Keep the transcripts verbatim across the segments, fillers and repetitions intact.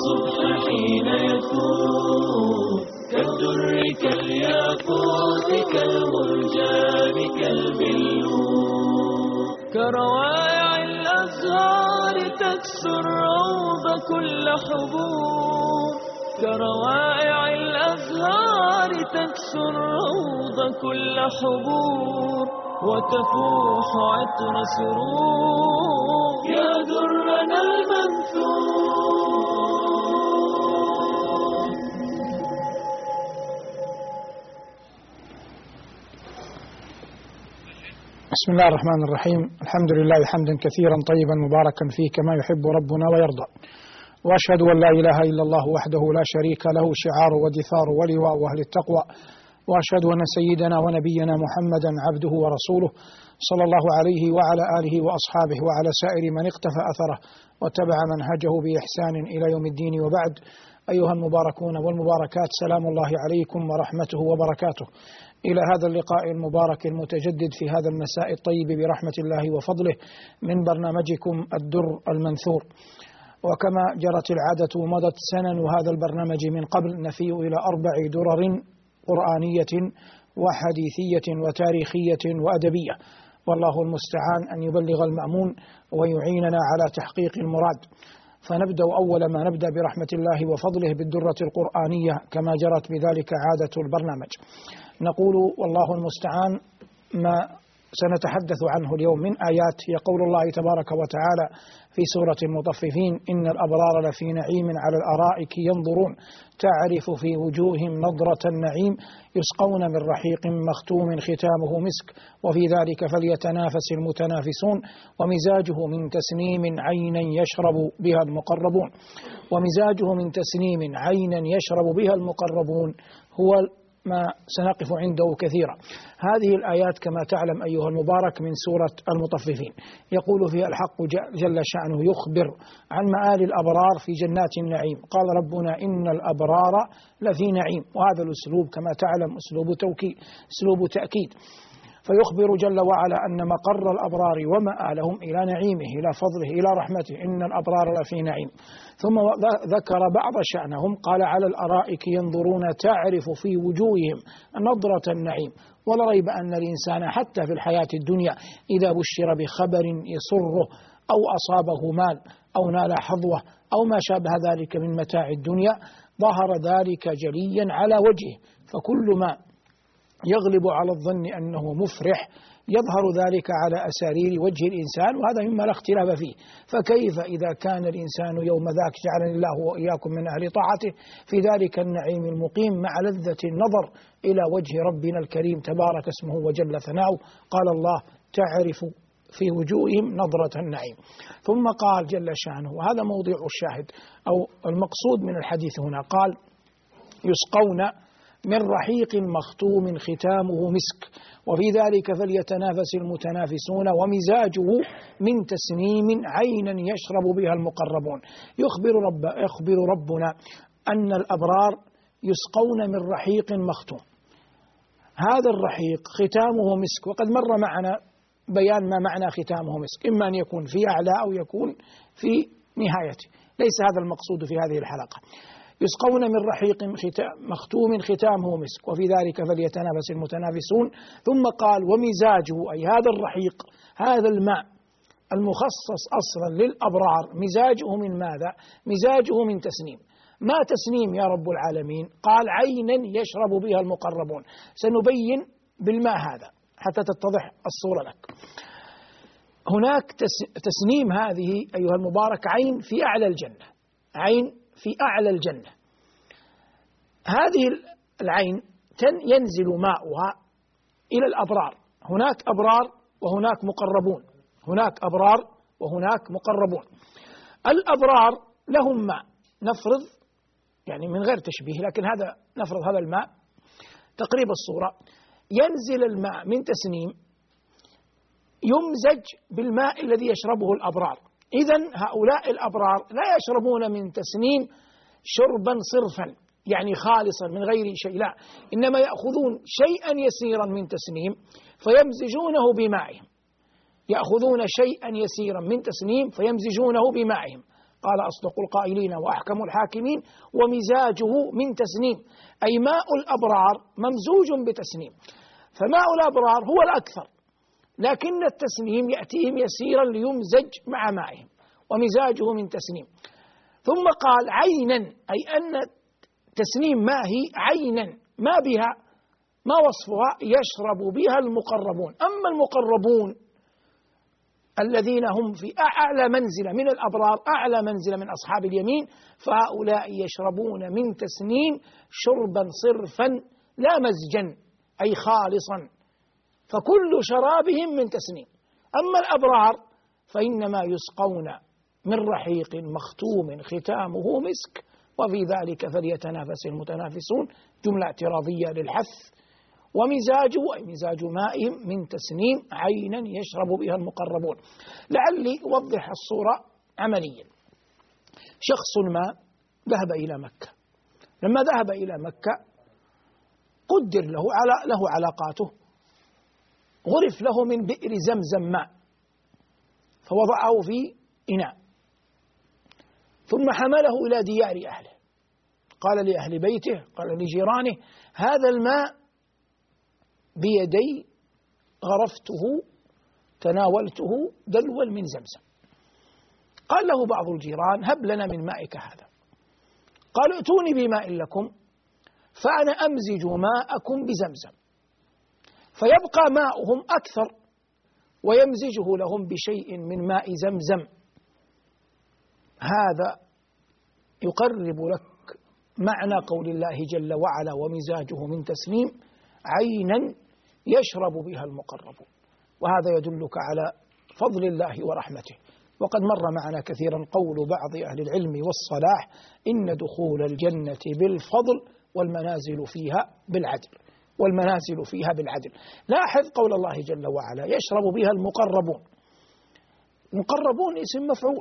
الصبح حين يفوت كالدر كالياقوت كالمرجان كالبلور كروائع الأزهار تكسو الروض كل حبور كروائع الأزهار تكسو الروض كل حبور وتفوح عطر سرور يا درنا المنثور. بسم الله الرحمن الرحيم. الحمد لله حمدا كثيرا طيبا مباركا فيه كما يحب ربنا ويرضى، وأشهد أن لا إله إلا الله وحده لا شريك له شعار ودثار ولواء أهل التقوى، وأشهد أن سيدنا ونبينا محمدا عبده ورسوله صلى الله عليه وعلى آله وأصحابه وعلى سائر من اقتفى أثره واتبع منهجه بإحسان إلى يوم الدين. وبعد، أيها المباركون والمباركات، سلام الله عليكم ورحمته وبركاته. إلى هذا اللقاء المبارك المتجدد في هذا المساء الطيب برحمة الله وفضله من برنامجكم الدر المنثور. وكما جرت العادة ومضت سنن هذا البرنامج من قبل، نفي إلى أربع درر قرآنية وحديثية وتاريخية وأدبية، والله المستعان أن يبلغ المأمون ويعيننا على تحقيق المراد. فنبدأ أول ما نبدأ برحمة الله وفضله بالدرة القرآنية كما جرت بذلك عادة البرنامج. نقول والله المستعان ما سنتحدث عنه اليوم من آيات هي قول الله تبارك وتعالى في سورة المطففين: إن الأبرار لفي نعيم على الأرائك ينظرون تعرف في وجوههم نضرة النعيم يسقون من رحيق مختوم ختامه مسك وفي ذلك فليتنافس المتنافسون ومزاجه من تسنيم عينا يشرب بها المقربون ومزاجه من تسنيم عينا يشرب بها المقربون هو ما سنقف عنده كثيرا. هذه الآيات كما تعلم أيها المبارك من سورة المطففين، يقول فيها الحق جل شأنه يخبر عن مآل الأبرار في جنات النعيم. قال ربنا: إن الأبرار لفي نعيم. وهذا الأسلوب كما تعلم أسلوب توكيد، أسلوب تأكيد، فيخبر جل وعلا أن مقر الأبرار ومآلهم إلى نعيمه، إلى فضله، إلى رحمته. إن الأبرار لفي نعيم. ثم ذكر بعض شأنهم، قال: على الأرائك ينظرون تعرف في وجوههم نضرة النعيم. ولا ريب أن الإنسان حتى في الحياة الدنيا إذا بشر بخبر يسره أو أصابه مال أو نال حظوة أو ما شابه ذلك من متاع الدنيا ظهر ذلك جليا على وجهه، فكل ما يغلب على الظن أنه مفرح يظهر ذلك على أسارير وجه الإنسان، وهذا مما لا اختلاف فيه. فكيف إذا كان الإنسان يوم ذاك، جعلني الله وإياكم من أهل طاعته، في ذلك النعيم المقيم مع لذة النظر إلى وجه ربنا الكريم تبارك اسمه وجل ثناؤه. قال الله: تعرف في وجوههم نضرة النعيم. ثم قال جل شأنه، وهذا موضع الشاهد أو المقصود من الحديث هنا، قال: يسقون من رحيق مختوم ختامه مسك وفي ذلك فليتنافس المتنافسون ومزاجه من تسنيم عينا يشرب بها المقربون. يخبر, رب يخبر ربنا أن الأبرار يسقون من رحيق مختوم. هذا الرحيق ختامه مسك، وقد مر معنا بيان ما معنى ختامه مسك، إما أن يكون في أعلى أو يكون في نهايته، ليس هذا المقصود في هذه الحلقة. يسقون من رحيق مختوم ختامه مسك وفي ذلك فليتنافس المتنافسون. ثم قال: ومزاجه، أي هذا الرحيق، هذا الماء المخصص أصلا للأبرار، مزاجه من ماذا؟ مزاجه من تسنيم. ما تسنيم يا رب العالمين؟ قال: عينا يشرب بها المقربون. سنبين بالماء هذا حتى تتضح الصورة لك. هناك تسنيم، هذه أيها المبارك عين في أعلى الجنة، عين في أعلى الجنة. هذه العين ينزل ماؤها إلى الأبرار. هناك أبرار وهناك مقربون، هناك أبرار وهناك مقربون. الأبرار لهم ماء، نفرض يعني من غير تشبيه، لكن هذا نفرض هذا الماء تقريب الصورة، ينزل الماء من تسنيم يمزج بالماء الذي يشربه الأبرار. إذن هؤلاء الأبرار لا يشربون من تسنيم شربا صرفا، يعني خالصا من غير شيء، لا، إنما يأخذون شيئا يسيرا من تسنيم فيمزجونه بمائهم، يأخذون شيئا يسيرا من تسنيم فيمزجونه بمائهم. قال أصدق القائلين وأحكم الحاكمين ومزاجه من تسنيم، أي ماء الأبرار ممزوج بتسنيم، فماء الأبرار هو الأكثر، لكن التسنيم يأتيهم يسيرا ليمزج مع مائهم، ومزاجه من تسنيم. ثم قال عينا، أي أن تسنيم ماء هي عينا ما بها ما وصفها يشرب بها المقربون. أما المقربون الذين هم في أعلى منزلة من الأبرار، أعلى منزلة من أصحاب اليمين، فهؤلاء يشربون من تسنيم شربا صرفا لا مزجا، أي خالصا، فكل شرابهم من تسنيم. أما الأبرار فإنما يسقون من رحيق مختوم ختامه مسك، وفي ذلك فليتنافس المتنافسون، جملة اعتراضية للحث. ومزاجه أي مزاج ماء من تسنيم عينا يشرب بها المقربون. لعلي أوضح الصورة عمليا. شخص ما ذهب إلى مكة، لما ذهب إلى مكة قدر له على له علاقاته، غرف له من بئر زمزم ماء، فوضعه في إناء، ثم حمله إلى ديار أهله، قال لأهل بيته، قال لجيرانه: هذا الماء بيدي غرفته تناولته دلوا من زمزم. قال له بعض الجيران: هب لنا من مائك هذا. قال: ائتوني بماء لكم فأنا أمزج ماءكم بزمزم، فيبقى ماؤهم أكثر ويمزجه لهم بشيء من ماء زمزم. هذا يقرب لك معنى قول الله جل وعلا: ومزاجه من تسنيم عينا يشرب بها المقربون. وهذا يدلك على فضل الله ورحمته. وقد مر معنا كثيرا قول بعض أهل العلم والصلاح: إن دخول الجنة بالفضل والمنازل فيها بالعدل، والمنازل فيها بالعدل. لاحظ قول الله جل وعلا: يشرب بها المقربون. مقربون اسم مفعول،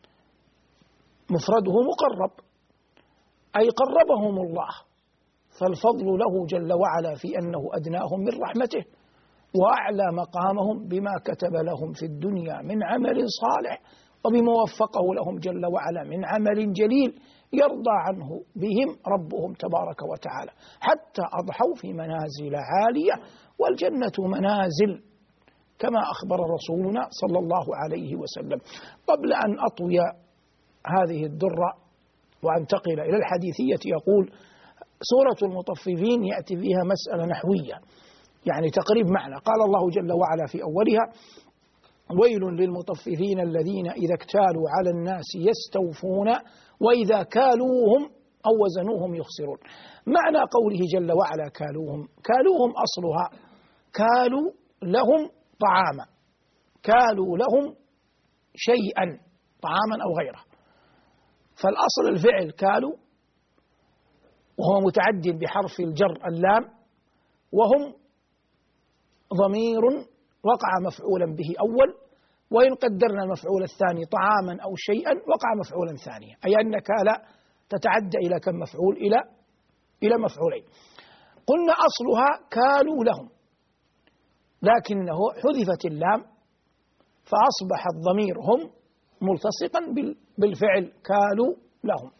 مفرده مقرب، أي قربهم الله، فالفضل له جل وعلا في أنه أدناهم من رحمته وأعلى مقامهم بما كتب لهم في الدنيا من عمل صالح، وبما وفقه لهم جل وعلا من عمل جليل يرضى عنه بهم ربهم تبارك وتعالى، حتى أضحوا في منازل عالية، والجنة منازل كما أخبر رسولنا صلى الله عليه وسلم. قبل أن أطوي هذه الدرة وأنتقل إلى الحديثية، يقول: سورة المطففين يأتي فيها مسألة نحوية، يعني تقريب معنى. قال الله جل وعلا في أولها: ويل للمطففين الذين إذا اكتالوا على الناس يستوفون وإذا كالوهم أو وزنوهم يخسرون. معنى قوله جل وعلا كالوهم، كالوهم أصلها كالوا لهم طعاما، كالوا لهم شيئا طعاما أو غيره، فالأصل الفعل كالوا، وهو متعد بحرف الجر اللام، وهم ضمير وقع مفعولا به أول، وإن قدرنا المفعول الثاني طعاما أو شيئا وقع مفعولا ثانيا، أي أن كالا تتعدى إلى كم مفعول؟ إلى إلى مفعولين. قلنا أصلها كالوا لهم، لكنه حذفت اللام فأصبح الضمير هم ملتصقا بالفعل كالوا لهم.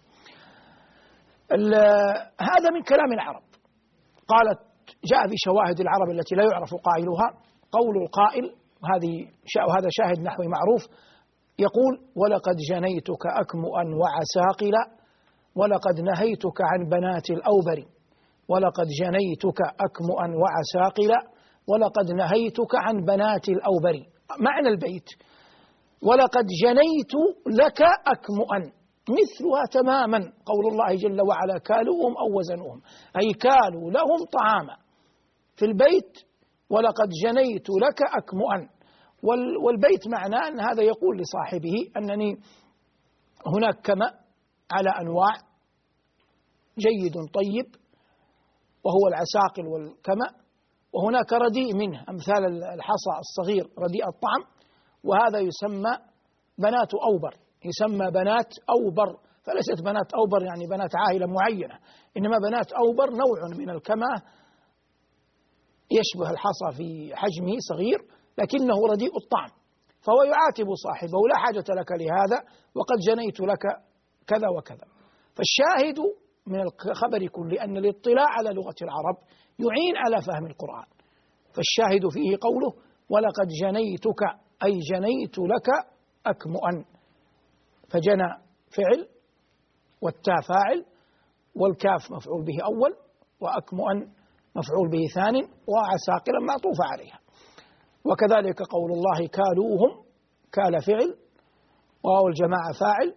هذا من كلام العرب، قالت جاء في شواهد العرب التي لا يعرف قائلها قول القائل، هذه وهذا شاهد نحوي معروف، يقول: ولقد جنيتك أكمؤا وعساقلا ولقد نهيتك عن بنات الأوبر، ولقد جنيتك أكمؤا وعساقلا ولقد نهيتك عن بنات الأوبر. معنى البيت: ولقد جنيت لك أكمؤا، مثلها تماما قول الله جل وعلا: كالوهم أو وزنوهم، أي كالوا لهم طعاما في البيت، ولقد جنيت لك أكمؤا. والبيت معناه أن هذا يقول لصاحبه أنني هناك كمأ على أنواع، جيد طيب وهو العساقل والكمأ، وهناك رديء منه أمثال الحصى الصغير رديء الطعم، وهذا يسمى بنات أوبر، يسمى بنات أوبر، فليست بنات أوبر يعني بنات عائلة معينة، إنما بنات أوبر نوع من الكمأ يشبه الحصى في حجمه صغير لكنه رديء الطعم، فهو يعاتب صاحبه: لا حاجة لك لهذا وقد جنيت لك كذا وكذا. فالشاهد من الخبر كله أن الاطلاع على لغة العرب يعين على فهم القرآن. فالشاهد فيه قوله: ولقد جنيتك، أي جنيت لك أكمؤا. فجنى فعل، والتاء فاعل، والكاف مفعول به أول، وأكمؤا مفعول به ثاني، وعساقرا معطوف عليها. وكذلك قول الله: كالوهم، كال فعل، وواو الجماعة فاعل،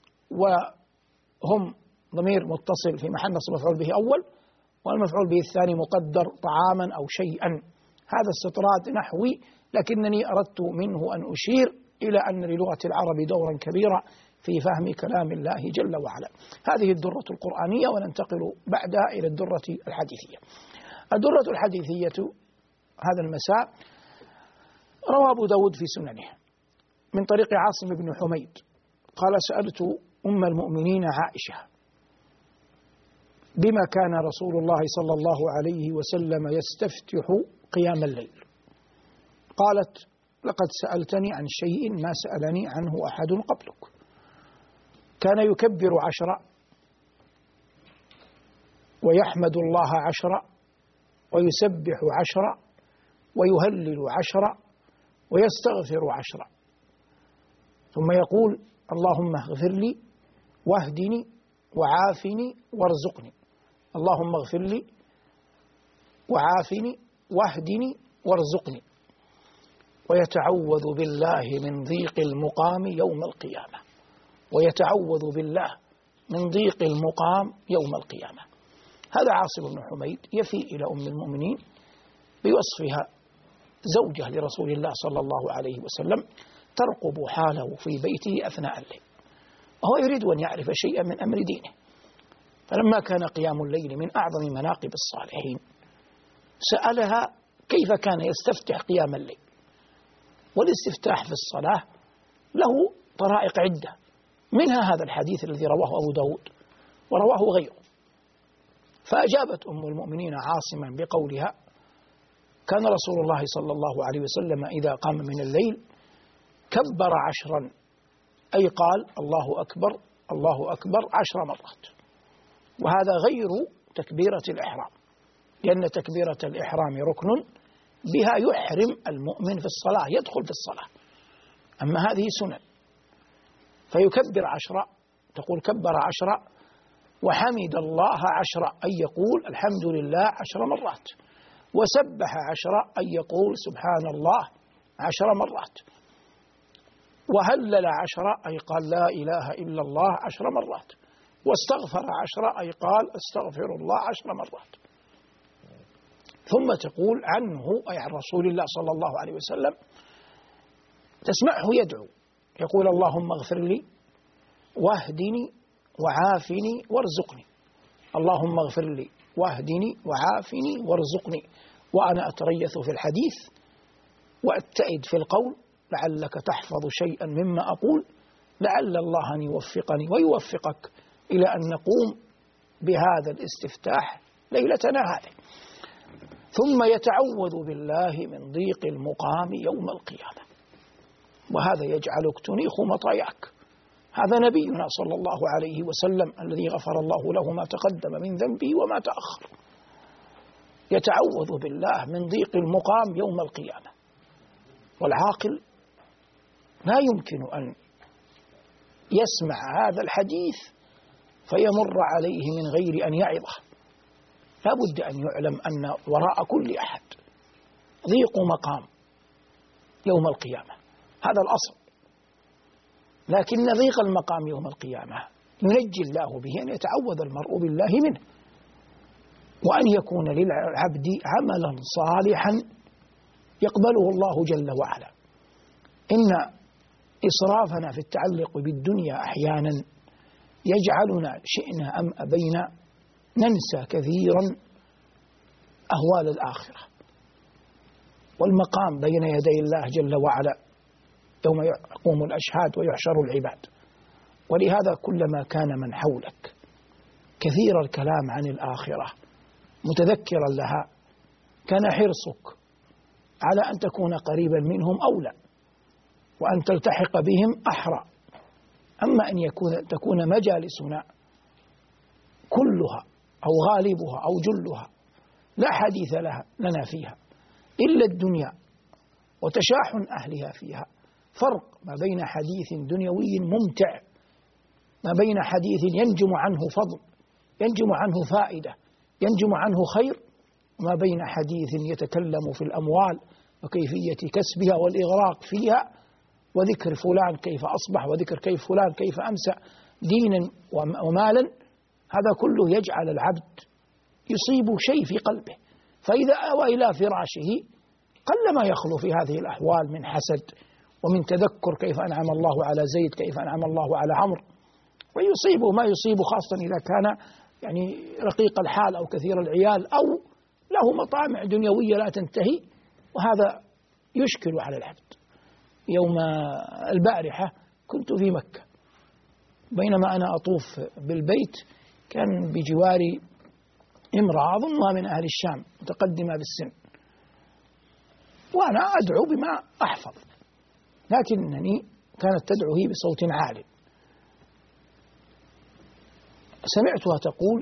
وهم ضمير متصل في محل نصب مفعول به أول، والمفعول به الثاني مقدر طعاما أو شيئا. هذا استطراد نحوي، لكنني أردت منه أن أشير إلى أن للغة العرب دورا كبيرا في فهم كلام الله جل وعلا. هذه الدرة القرآنية، وننتقل بعدها إلى الدرة الحديثية. الدرة الحديثية هذا المساء روى أبو داود في سننه من طريق عاصم بن حميد قال: سألت أم المؤمنين عائشة بما كان رسول الله صلى الله عليه وسلم يستفتح قيام الليل. قالت: لقد سألتني عن شيء ما سألني عنه أحد قبلك. كان يكبر عشرا، ويحمد الله عشرا، ويسبح عشرا، ويهلل عشرا، ويستغفر عشرا، ثم يقول: اللهم اغفر لي واهدني وعافني وارزقني. اللهم اغفر لي وعافني واهدني وارزقني. ويتعوذ بالله من ضيق المقام يوم القيامة. ويتعوذ بالله من ضيق المقام يوم القيامة. هذا عاصم بن حميد يفي إلى أم المؤمنين بوصفها زوجة لرسول الله صلى الله عليه وسلم ترقب حاله في بيته أثناء الليل، وهو يريد أن يعرف شيئا من أمر دينه. فلما كان قيام الليل من أعظم مناقب الصالحين سألها كيف كان يستفتح قيام الليل. والاستفتاح في الصلاة له طرائق عدة، منها هذا الحديث الذي رواه أبو داود ورواه غيره. فأجابت أم المؤمنين عاصما بقولها: كان رسول الله صلى الله عليه وسلم إذا قام من الليل كبر عشرا، أي قال الله أكبر الله أكبر عشر مرات. وهذا غير تكبيرة الإحرام، لأن تكبيرة الإحرام ركن بها يحرم المؤمن في الصلاة، يدخل في الصلاة. أما هذه سنن، فيكبر عشرة، تقول كبر عشرة، وحمد الله عشرة، أي يقول الحمد لله عشر مرات، وسبح عشرة، أي يقول سبحان الله عشر مرات، وهلل عشرة، أي قال لا إله إلا الله عشر مرات، واستغفر عشرة، أي قال استغفر الله عشر مرات. ثم تقول عنه، أي عن رسول الله صلى الله عليه وسلم، تسمعه يدعو يقول: اللهم اغفر لي واهدني وعافني وارزقني. اللهم اغفر لي واهدني وعافني وارزقني. وأنا أتريث في الحديث وأتئد في القول لعلك تحفظ شيئا مما أقول، لعل الله أن يوفقني ويوفقك إلى أن نقوم بهذا الاستفتاح ليلتنا هذه. ثم يتعوذ بالله من ضيق المقام يوم القيامة، وهذا يجعلك تنيخ مطاياك. هذا نبينا صلى الله عليه وسلم الذي غفر الله له ما تقدم من ذنبه وما تأخر، يتعوذ بالله من ضيق المقام يوم القيامة. والعاقل لا يمكن أن يسمع هذا الحديث فيمر عليه من غير أن يعظه. لا بد أن يعلم أن وراء كل أحد ضيق مقام يوم القيامة، هذا الأصل. لكن ضيق المقام يوم القيامة ينجي الله به أن يتعوذ المرء بالله منه، وأن يكون للعبد عملا صالحا يقبله الله جل وعلا. إن إسرافنا في التعلق بالدنيا أحيانا يجعلنا شئنا أم أبينا ننسى كثيرا أهوال الآخرة والمقام بين يدي الله جل وعلا يوم يقوم الأشهاد ويحشر العباد. ولهذا كلما كان من حولك كثير الكلام عن الآخرة متذكرا لها كان حرصك على أن تكون قريبا منهم أولى. وأن تلتحق بهم أحرى. أما أن يكون تكون مجالسنا كلها أو غالبها أو جلها لا حديث لها لنا فيها إلا الدنيا وتشاحن أهلها فيها، فرق ما بين حديث دنيوي ممتع، ما بين حديث ينجم عنه فضل، ينجم عنه فائدة، ينجم عنه خير، وما بين حديث يتكلم في الأموال وكيفية كسبها والإغراق فيها، وذكر فلان كيف أصبح، وذكر كيف فلان كيف أمسى دينا ومالا. هذا كله يجعل العبد يصيب شيء في قلبه، فإذا أوى إلى فراشه قلما يخلو في هذه الأحوال من حسد ومن تذكر كيف أنعم الله على زيد، كيف أنعم الله على عمرو، ويصيبه ما يصيبه، خاصة إذا كان يعني رقيق الحال أو كثير العيال أو له مطامع دنيوية لا تنتهي، وهذا يشكل على العبد. يوم البارحة كنت في مكة، بينما أنا أطوف بالبيت كان بجواري امرأة أظنها من أهل الشام متقدمة بالسن، وأنا أدعو بما أحفظ، لكنني كانت تدعو هي بصوت عال. سمعتها تقول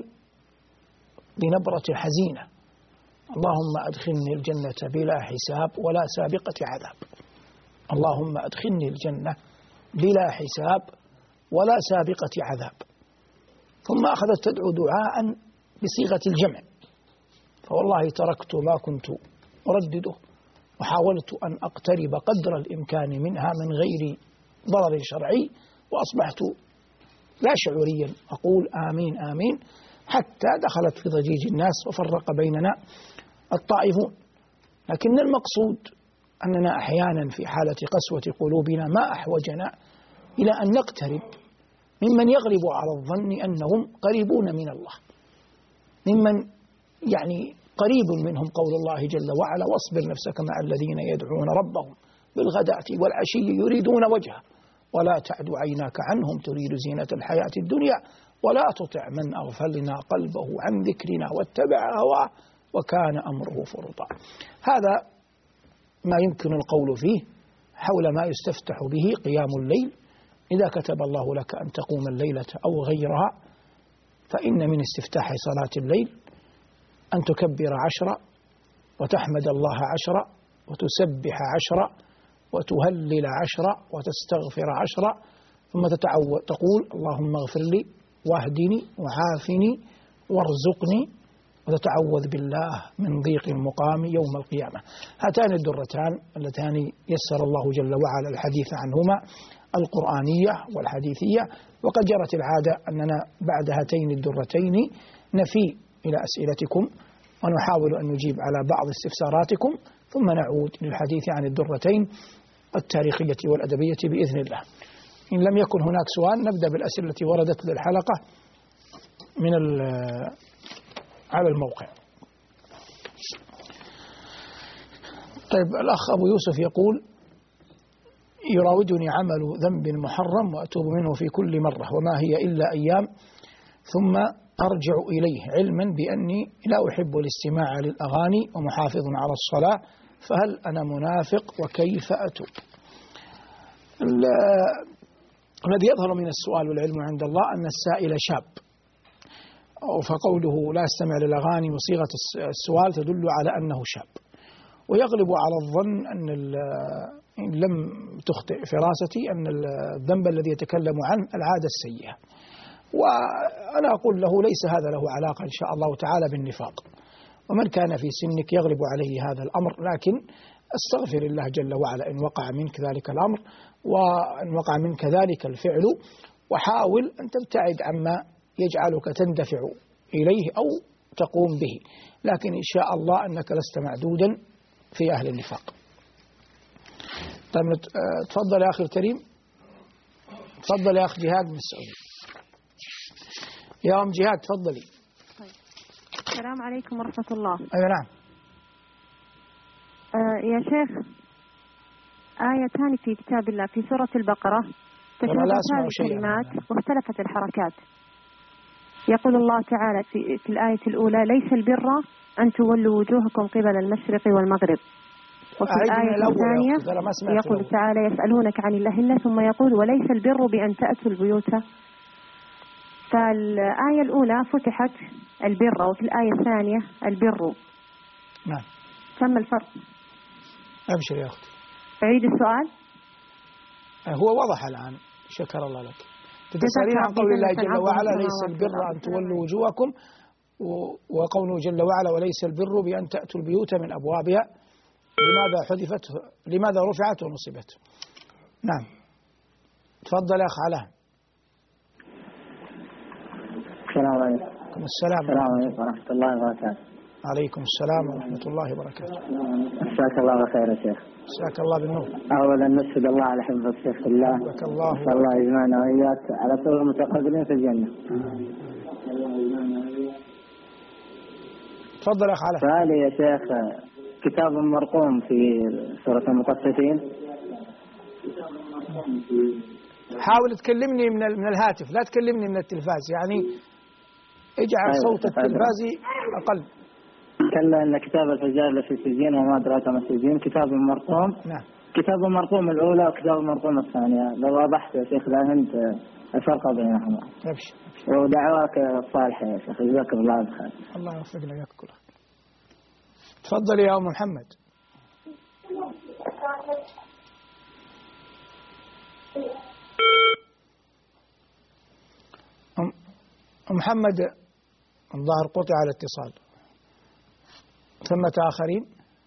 بنبرة حزينة: اللهم أدخلني الجنة بلا حساب ولا سابقة عذاب، اللهم أدخلني الجنة بلا حساب ولا سابقة عذاب. ثم أخذت تدعو دعاء بصيغة الجمع، فوالله تركت ما كنت أردده وحاولت أن أقترب قدر الإمكان منها من غير ضرر شرعي، وأصبحت لا شعوريا أقول آمين آمين، حتى دخلت في ضجيج الناس وفرق بيننا الطائفون. لكن المقصود أننا أحيانا في حالة قسوة قلوبنا ما أحوجنا إلى أن نقترب ممن يغلب على الظن أنهم قريبون من الله، ممن يعني قريب منهم قول الله جل وعلا: واصبر نفسك مع الذين يدعون ربهم بالغداة والعشي يريدون وجهه ولا تعد عيناك عنهم تريد زينة الحياة الدنيا ولا تطع من أغفلنا قلبه عن ذكرنا واتبع هواه وكان أمره فرطا. هذا ما يمكن القول فيه حول ما يستفتح به قيام الليل. إذا كتب الله لك أن تقوم الليلة أو غيرها، فإن من استفتاح صلاة الليل أن تكبر عشرة وتحمد الله عشرة وتسبح عشرة وتهلل عشرة وتستغفر عشرة، ثم تتعوذ تقول: اللهم اغفر لي واهدني وعافني وارزقني، وتتعوذ بالله من ضيق المقام يوم القيامة. هاتان الدرتان اللتان يسر الله جل وعلا الحديث عنهما، القرآنية والحديثية، وقد جرت العادة أننا بعد هاتين الدرتين نفي إلى أسئلتكم ونحاول أن نجيب على بعض استفساراتكم، ثم نعود للحديث عن الدرتين التاريخية والأدبية بإذن الله. إن لم يكن هناك سؤال نبدأ بالأسئلة التي وردت للحلقة من على الموقع. طيب، الأخ أبو يوسف يقول: يراودني عمل ذنب محرم وأتوب منه في كل مرة، وما هي إلا أيام ثم أرجع إليه، علما بأني لا أحب الاستماع للأغاني ومحافظ على الصلاة، فهل أنا منافق وكيف أتوب؟ الذي يظهر من السؤال والعلم عند الله أن السائل شاب، فقوله لا استمع للأغاني وصيغة السؤال تدل على أنه شاب، ويغلب على الظن أن إن لم تخطئ فراستي أن الذنب الذي يتكلم عنه العادة السيئة، وأنا أقول له ليس هذا له علاقة إن شاء الله تعالى بالنفاق، ومن كان في سنك يغلب عليه هذا الأمر، لكن استغفر الله جل وعلا إن وقع منك ذلك الأمر وإن وقع منك ذلك الفعل، وحاول أن تبتعد عما يجعلك تندفع إليه أو تقوم به، لكن إن شاء الله أنك لست معدودا في أهل النفاق. طيب، تفضل يا أخي الكريم، تفضل يا أخ جهاد من السعودية. يا أم جهاد تفضلي. طيب. السلام عليكم ورحمة الله. أيوة نعم. آه يا شيخ، آيتان في كتاب الله في سورة البقرة تشابهتان الكلمات واختلفت الحركات. يقول الله تعالى في, في الآية الأولى: ليس البر أن تولوا وجوهكم قبل المشرق والمغرب. وفي الآية الثانية يقول تعالى يسألونك عن الأهلة ثم يقول وليس البر بأن تأتوا البيوت. فالآية الأولى فتحت البر وفي الآية الثانية البر. نعم. ثم الفرق. أبشر يا أختي. أعيد السؤال. هو وضح الآن، شكر الله لك. تتسألين عن قول الله جل وعلا ليس البر أن تولوا وجوهكم، وقوله جل وعلا وليس البر بأن تأتوا البيوت من أبوابها، لماذا حذفت لماذا رفعت ونصبت؟ نعم تفضل يا أخ علاء. السلام عليكم. السلام عليكم ورحمة الله وبركاته. عليكم السلام ورحمة الله وبركاته. مساك الله بخير يا شيخ. مساك الله بالنور. أولا نشهد الله على حفظ الشيخ في الله. مساك الله. نسأل الله يجمعنا وإياك على طول المتقبلين في الجنة. تفضل يا أخ علاء. سؤالي يا شيخ، كتاب مرقوم في سورة المطففين. حاول تكلمني من من الهاتف، لا تكلمني من التلفاز، يعني اجعل صوت التلفاز أقل. كلا إن كتاب الفجار لفي سجين وما أدراك ما سجين. كتاب مرقوم. نعم. كتاب مرقوم الأولى وكتاب مرقوم الثانية، لو وضحت يا شيخ لا أنت الفرق بينهما. أبشر. ودعواك الصالحة يا شيخ، جزاك الله خير. الله يوفقنا وياك كلها. تفضل يا أم محمد. أم محمد الظاهر قطع على الاتصال. ثمة آخرين؟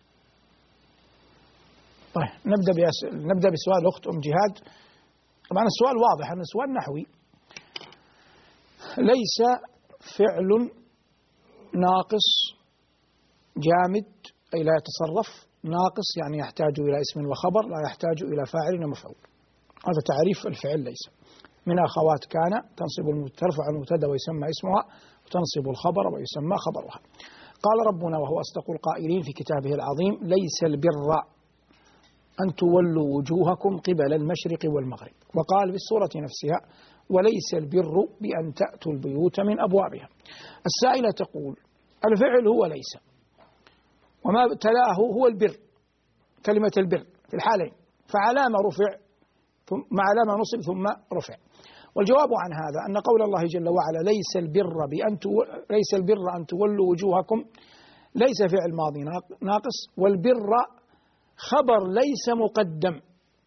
طيب نبدأ بأس... نبدأ بسؤال أخت أم جهاد. طبعا السؤال واضح، أن السؤال نحوي. ليس فعل ناقص جامد أي لا يتصرف، ناقص يعني يحتاج إلى اسم وخبر، لا يحتاج إلى فاعل ومفعول. هذا تعريف الفعل. ليس من أخوات كان تنصب ترفع المبتدا ويسمى اسمها، وتنصب الخبر ويسمى خبرها. قال ربنا وهو أصدق القائلين في كتابه العظيم ليس البر أن تولوا وجوهكم قبل المشرق والمغرب. وقال في السورة نفسها وليس البر بأن تأتوا البيوت من أبوابها. السائلة تقول الفعل هو ليس، وما تلاه هو البر، كلمة البر في الحالين، فعلامة رفع مع علامة نصب ثم رفع. والجواب عن هذا أن قول الله جل وعلا ليس البر بأن ليس البر أن تولوا وجوهكم ليس فعل ماضي ناقص، والبر خبر ليس مقدم،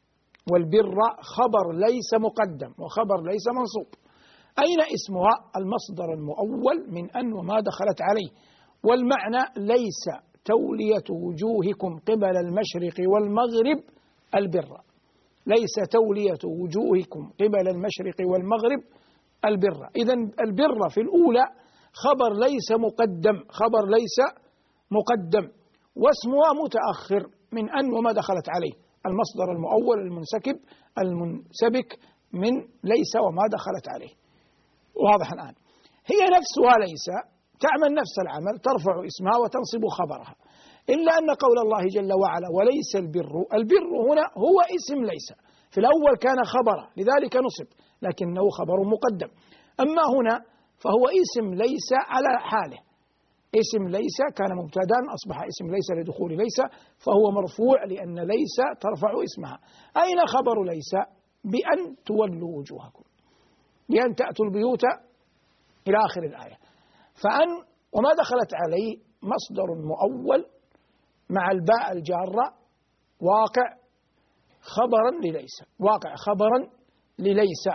والبر خبر ليس مقدم وخبر ليس منصوب. أين اسمها؟ المصدر المؤول من أن وما دخلت عليه، والمعنى ليس تولية وجوهكم قبل المشرق والمغرب البر، ليس تولية وجوهكم قبل المشرق والمغرب البر. إذن البر في الأولى خبر ليس مقدم، خبر ليس مقدم، واسمها متأخر من أن وما دخلت عليه، المصدر المؤول المنسكب المنسبك من ليس وما دخلت عليه. واضح الآن. هي نفسها ليس تعمل نفس العمل، ترفع اسمها وتنصب خبرها، إلا أن قول الله جل وعلا وليس البر، البر هنا هو اسم ليس، في الأول كان خبرا لذلك نصب لكنه خبر مقدم، أما هنا فهو اسم ليس على حاله، اسم ليس كان مبتدا أصبح اسم ليس لدخول ليس، فهو مرفوع لأن ليس ترفع اسمها. أين خبر ليس؟ بأن تولوا وجوهكم، بأن تأتوا البيوت إلى آخر الآية. فأن وما دخلت عليه مصدر مؤول مع الباء الجارة واقع خبرا لليس، واقع خبرا لليس،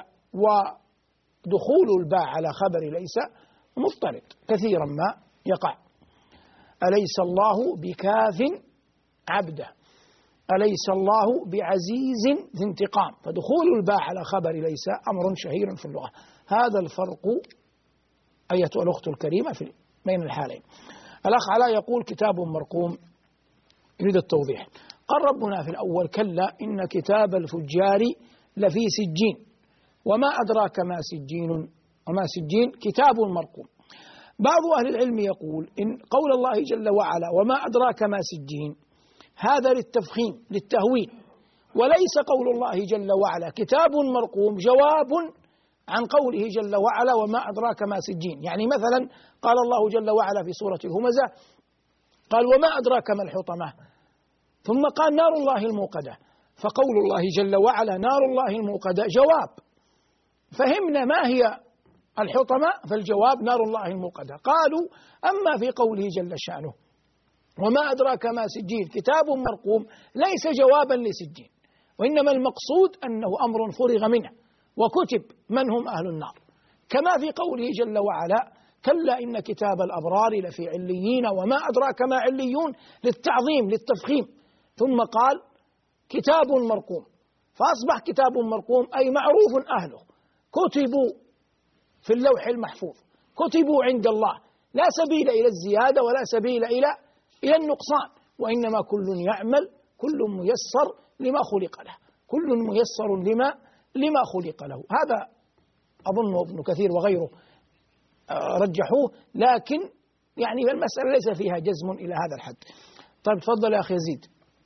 ودخول الباء على خبر ليس مضطرد كثيرا ما يقع. أليس الله بكاف عبده، أليس الله بعزيز ذي انتقام، فدخول الباء على خبر ليس أمر شهير في اللغة. هذا الفرق أيتها الأخت الكريمة في بين الحالين. الأخ علاء يقول كتاب مرقوم، يريد التوضيح. قال ربنا في الأول كلا إن كتاب الفجار لفي سجين، وما أدراك ما سجين، وما سجين كتاب مرقوم. بعض أهل العلم يقول إن قول الله جل وعلا وما أدراك ما سجين هذا للتفخيم للتهويل، وليس قول الله جل وعلا كتاب مرقوم جواب عن قوله جل وعلا وما أدراك ما سجين. يعني مثلا قال الله جل وعلا في سورة الهمزة قال وما أدراك ما الحطمة، ثم قال نار الله الموقدة، فقول الله جل وعلا نار الله الموقدة جواب، فهمنا ما هي الحطمة، فالجواب نار الله الموقدة. قالوا أما في قوله جل شأنه وما أدراك ما سجين كتاب مرقوم ليس جوابا لسجين، وإنما المقصود أنه أمر فرغ منه وكتب من هم أهل النار، كما في قوله جل وعلا كلا إن كتاب الأبرار لفي عليين وما أدراك ما عليون للتعظيم للتفخيم، ثم قال كتاب مرقوم، فأصبح كتاب مرقوم أي معروف أهله، كتبوا في اللوح المحفوظ، كتبوا عند الله، لا سبيل إلى الزيادة ولا سبيل إلى إلى النقصان، وإنما كل يعمل كل ميسر لما خلق له، كل ميسر لما لما خلق له. هذا أظن ابن كثير وغيره رجحوه، لكن يعني المسألة ليس فيها جزم إلى هذا الحد. طيب تفضل يا أخي زيد.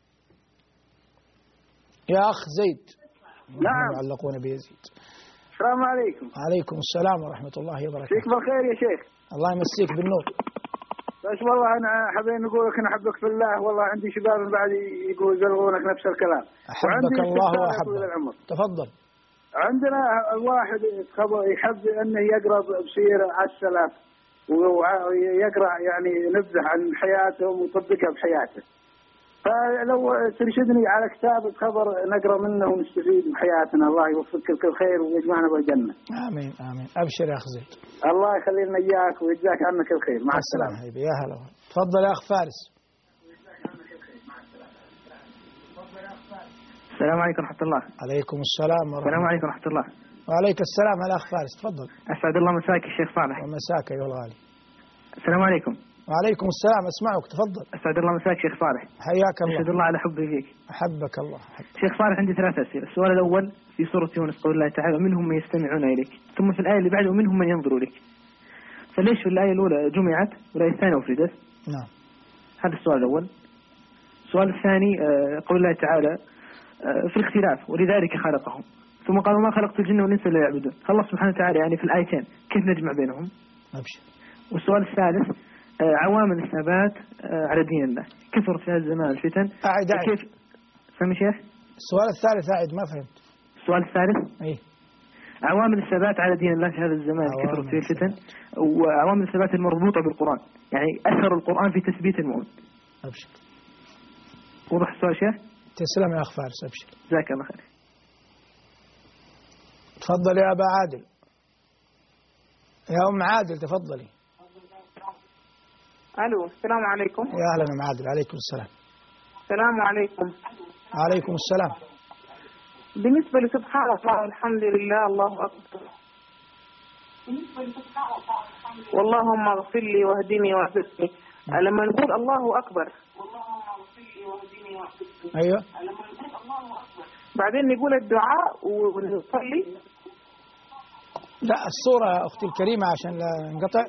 يا أخ زيد. نعم. يعلقون بيزيد. السلام عليكم. وعليكم السلام ورحمة الله وبركاته. فيك بالخير يا شيخ. الله يمسيك بالنور. بس والله أنا حابين نقول لك نحبك في الله، والله عندي شباب بعد يقول يزلغونك نفس الكلام. أحبك الله وأحبك. تفضل. عندنا الواحد يحب أنه يقرأ بسيرة على السلف ويقرأ يعني نبذة عن حياته ويطبقها بحياته، فلو ترشدني على كتاب خبر نقرأ منه ونستفيد بحياتنا، الله يوفقك كل خير ويجمعنا بالجنة. آمين آمين. أبشر يا أخ زيد. الله يخلينا إياك ويجزاك عنك الخير. مع السلامة. يا هلا. تفضل يا أخ فارس. السلام عليكم ورحمة الله. عليكم السلام ورحمة الله. السلام عليكم ورحمة الله. وعليك السلام على أخ فارس. تفضل. أسعد الله مساك الشيخ صالح. ومساك أيها الغالي. السلام عليكم. وعليكم السلام. أسمعك. تفضل. أسعد الله مساك شيخ صالح. حياك الله. أشهد الله على حبي فيك. أحبك الله. حبك. شيخ صالح عندي ثلاث أسئلة. السؤال الأول في سورة يونس قول الله تعالى منهم من يستمعون إليك، ثم في الآية اللي بعده منهم من ينظر إليك، فليش في الآية الأولى جمعت والآية الثانية أفردت؟ نعم. هذا السؤال الأول. السؤال الثاني قول الله تعالى في الاختلاف ولذلك خلقهم، ثم قالوا ما خلقت الجن والإنس إلا يعبدون، الله سبحانه وتعالى يعني في الآيتين كيف نجمع بينهم؟ أبشر. والسؤال الثالث عوامل الثبات على دين الله، كثرت في هذا الزمان الفتن. أعد أعد. كيف سمي شيخ؟ السؤال الثالث أعد ما فهمت. السؤال الثالث أي عوامل الثبات على دين الله في هذا الزمان كثرت فيه الفتن، وعوامل الثبات المربوطة بالقرآن، يعني أثر القرآن في تثبيت المؤمن. أبشر. وضح السؤال شيخ؟ تسلم يا أخ فارس. أبشر. جزاك الله خير. تفضل يا أبا عادل. يا أم عادل تفضلي. ألو السلام عليكم. يا أهلا أم عادل. عليكم السلام. السلام عليكم. عليكم السلام. بالنسبة لسبحان الله والحمد لله الله أكبر، واللهم اغفر لي واهدني واهدني، لما نقول الله أكبر أيوة بعدين نقول الدعاء ونصلي. لا الصورة يا أختي الكريمة عشان لا نقطع،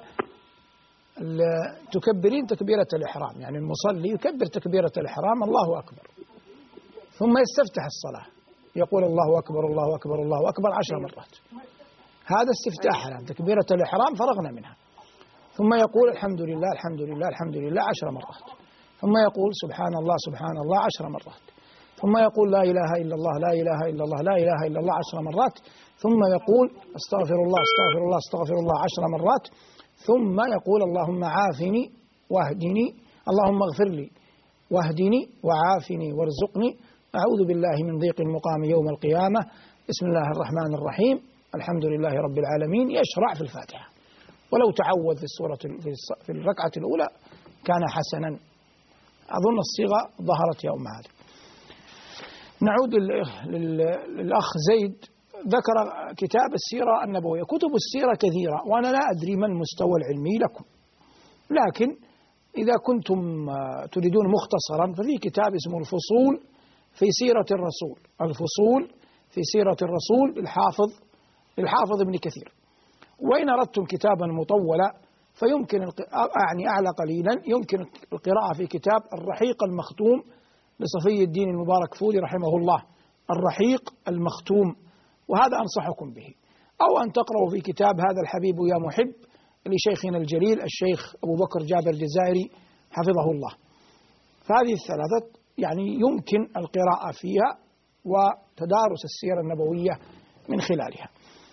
تكبرين تكبيرة الإحرام، يعني المصلي يكبر تكبيرة الإحرام الله أكبر، ثم يستفتح الصلاة يقول الله أكبر الله أكبر الله أكبر عشر مرات، هذا استفتاح الآن تكبيرة الإحرام فرغنا منها، ثم يقول الحمد لله الحمد لله الحمد لله عشر مرات، ثم يقول سبحان الله سبحان الله عشر مرات، ثم يقول لا إله إلا الله لا إله إلا الله لا إله إلا الله عشر مرات، ثم يقول استغفر الله استغفر الله استغفر الله عشر مرات، ثم يقول اللهم عافني واهدني اللهم اغفر لي واهدني وعافني وارزقني أعوذ بالله من ضيق المقام يوم القيامة بسم الله الرحمن الرحيم الحمد لله رب العالمين، يشرع في الفاتحة، ولو تعوذ في السورة في الركعة الأولى كان حسنا. أظن الصيغة ظهرت يا أم عادل. نعود للأخ زيد، ذكر كتاب السيرة النبوية. كتب السيرة كثيرة وأنا لا أدري ما المستوى العلمي لكم، لكن إذا كنتم تريدون مختصرا ففي كتاب اسمه الفصول في سيرة الرسول، الفصول في سيرة الرسول للحافظ للحافظ ابن كثير. وإن أردتم كتابا مطولا فيمكن يعني أعلى قليلا يمكن القراءة في كتاب الرحيق المختوم لصفي الدين المبارك فوري رحمه الله، الرحيق المختوم، وهذا أنصحكم به، أو أن تقرأوا في كتاب هذا الحبيب يا محب لشيخنا الجليل الشيخ أبو بكر جابر الجزائري حفظه الله. فهذه الثلاثة يعني يمكن القراءة فيها وتدارس السيرة النبوية من خلالها.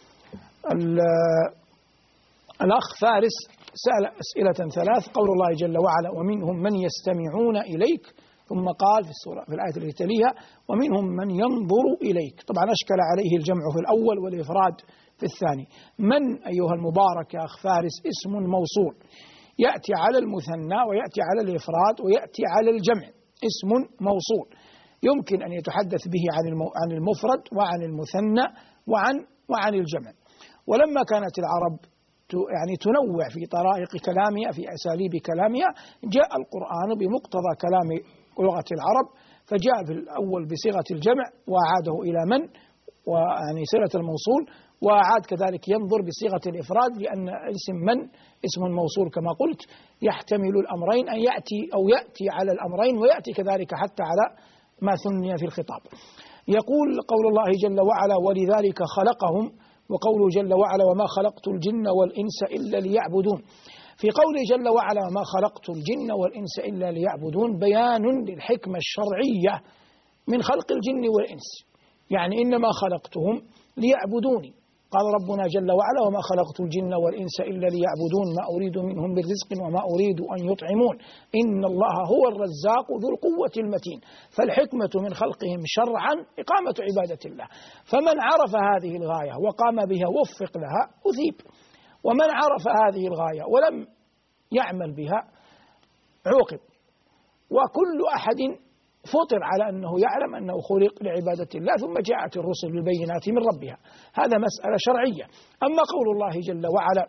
الأخ فارس سأل أسئلة ثلاث. قول الله جل وعلا ومنهم من يستمعون إليك، ثم قال في السورة في الآية التي تليها ومنهم من ينظر إليك. طبعا أشكل عليه الجمع في الأول والإفراد في الثاني. من أيها المبارك يا أخ فارس اسم موصول يأتي على المثنى ويأتي على الإفراد ويأتي على الجمع، اسم موصول يمكن أن يتحدث به عن المفرد وعن المثنى وعن وعن الجمع. ولما كانت العرب يعني تنوع في طرائق كلامها في أساليب كلامها، جاء القرآن بمقتضى كلام لغة العرب، فجاء في الأول بصيغة الجمع وأعاده إلى من ويعني صيغة الموصول، وأعاد كذلك ينظر بصيغة الإفراد، لأن اسم من اسم موصول كما قلت يحتمل الأمرين أن يأتي أو يأتي على الأمرين ويأتي كذلك حتى على ما ثني في الخطاب. يقول قول الله جل وعلا ولذلك خلقهم، وقوله جل وعلا وما خلقت الجن والإنس إلا ليعبدون. في قوله جل وعلا وما خلقت الجن والإنس إلا ليعبدون بيان للحكمة الشرعية من خلق الجن والإنس، يعني إنما خلقتهم ليعبدوني. قال ربنا جل وعلا وما خلقت الجن والإنس إلا ليعبدون ما أريد منهم من رزق وما أريد أن يطعمون إن الله هو الرزاق ذو القوة المتين. فالحكمة من خلقهم شرعا إقامة عبادة الله، فمن عرف هذه الغاية وقام بها وفق لها أثيب، ومن عرف هذه الغاية ولم يعمل بها عوقب. وكل أحد فطر على أنه يعلم أنه خلق لعبادة الله، ثم جاءت الرسل بالبينات من ربها، هذا مسألة شرعية. أما قول الله جل وعلا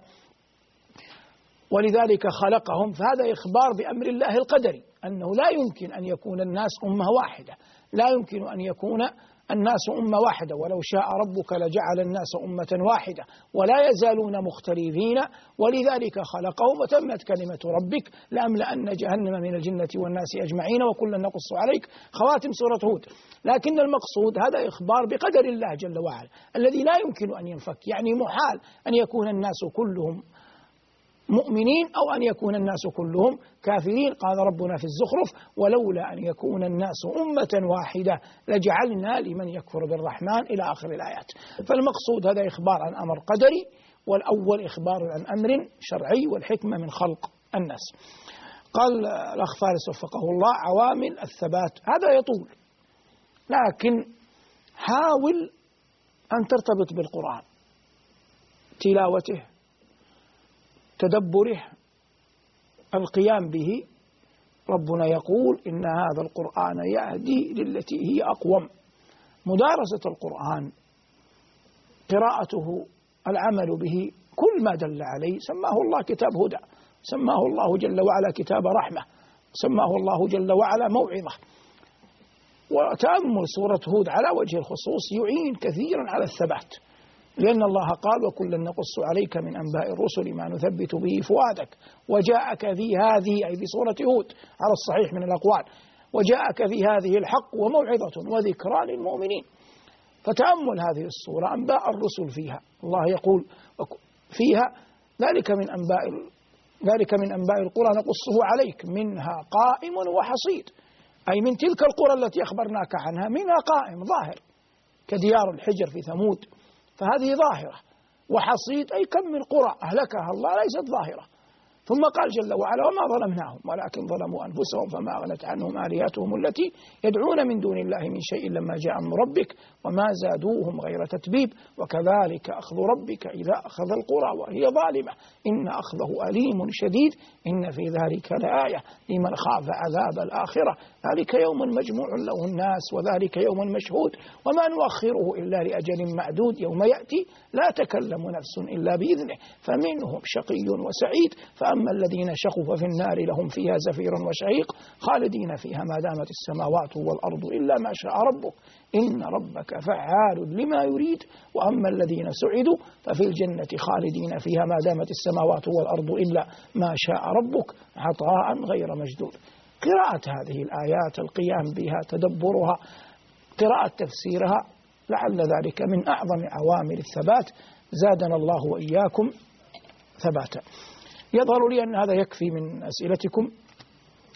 ولذلك خلقهم فهذا إخبار بأمر الله القدري، أنه لا يمكن أن يكون الناس أمة واحدة، لا يمكن أن يكون الناس أمة واحدة، ولو شاء ربك لجعل الناس أمة واحدة ولا يزالون مختلفين ولذلك خلقهم وتمت كلمة ربك لأملأن جهنم من الجنة والناس أجمعين وكلا نقص عليك، خواتم سورة هود. لكن المقصود هذا إخبار بقدر الله جل وعلا الذي لا يمكن أن ينفك، يعني محال أن يكون الناس كلهم مؤمنين أو أن يكون الناس كلهم كافرين. قال ربنا في الزخرف ولولا أن يكون الناس أمة واحدة لجعلنا لمن يكفر بالرحمن إلى آخر الآيات. فالمقصود هذا إخبار عن أمر قدري، والأول إخبار عن أمر شرعي والحكمة من خلق الناس. قال الأخ فارس وفقه الله عوامل الثبات، هذا يطول، لكن حاول أن ترتبط بالقرآن، تلاوته، تدبره، القيام به. ربنا يقول إن هذا القرآن يهدي للتي هي أقوم. مدارسة القرآن، قراءته، العمل به، كل ما دل عليه سماه الله كتاب هدى، سماه الله جل وعلا كتاب رحمة، سماه الله جل وعلا موعظة. وتأمل سورة هود على وجه الخصوص يعين كثيرا على الثبات، لأن الله قال وكلا نقص عليك من أنباء الرسل ما نثبت به فؤادك وجاءك في هذه أي في سورة هود على الصحيح من الأقوال وجاءك في هذه الحق وموعظة وذكرى للمؤمنين. فتأمل هذه السورة أنباء الرسل فيها، الله يقول فيها ذلك من أنباء ذلك من أنباء القرى نقصه عليك منها قائم وحصيد، أي من تلك القرى التي أخبرناك عنها منها قائم ظاهر كديار الحجر في ثمود، فهذه ظاهرة، وحصيد أي كم من قرى أهلكها الله ليست ظاهرة. ثم قال جل وعلا وما ظلمناهم ولكن ظلموا أنفسهم فما أغنت عنهم آلهتهم التي يدعون من دون الله من شيء لما جاء أمر ربك وما زادوهم غير تتبيب وكذلك أخذ ربك إذا أخذ القرى وهي ظالمة إن أخذه أليم شديد إن في ذلك لآية لمن خاف عذاب الآخرة ذلك يوم مجموع له الناس وذلك يوم مشهود وما نؤخره إلا لأجل معدود يوم يأتي لا تكلم نفس إلا بإذنه فمنهم شقي وسعيد فأما الذين شقوا ففي النار لهم فيها زفير وشهيق خالدين فيها ما دامت السماوات والأرض إلا ما شاء ربك إن ربك فعال لما يريد وأما الذين سعدوا ففي الجنة خالدين فيها ما دامت السماوات والأرض إلا ما شاء ربك عطاء غير مجدود. قراءة هذه الآيات القيام بها تدبرها قراءة تفسيرها لعل ذلك من أعظم عوامل الثبات زادنا الله وإياكم ثباتا. يظهر لي أن هذا يكفي من أسئلتكم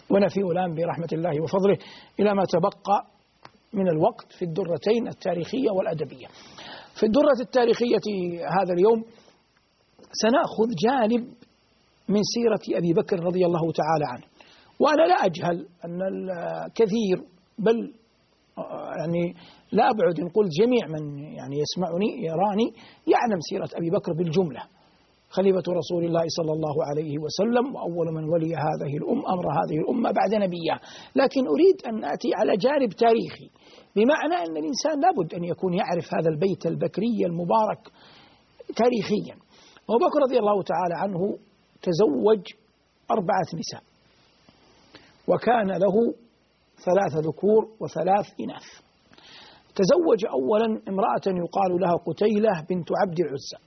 ونفيء الآن برحمة الله وفضله إلى ما تبقى من الوقت في الدرتين التاريخية والأدبية. في الدرة التاريخية هذا اليوم سنأخذ جانب من سيرة أبي بكر رضي الله تعالى عنه. وأنا لا أجهل أن الكثير بل يعني لا أبعد إن قلت جميع من يعني يسمعني يراني يعلم سيرة أبي بكر بالجملة، خليفة رسول الله صلى الله عليه وسلم وأول من ولي هذه الأمة أمر هذه الأمة بعد نبيها. لكن أريد أن آتي على جانب تاريخي، بمعنى أن الإنسان لابد أن يكون يعرف هذا البيت البكري المبارك تاريخيا. أبو بكر رضي الله تعالى عنه تزوج أربعة نساء، وكان له ثلاث ذكور وثلاث إناث. تزوج أولا امرأة يقال لها قتيلة بنت عبد العزى،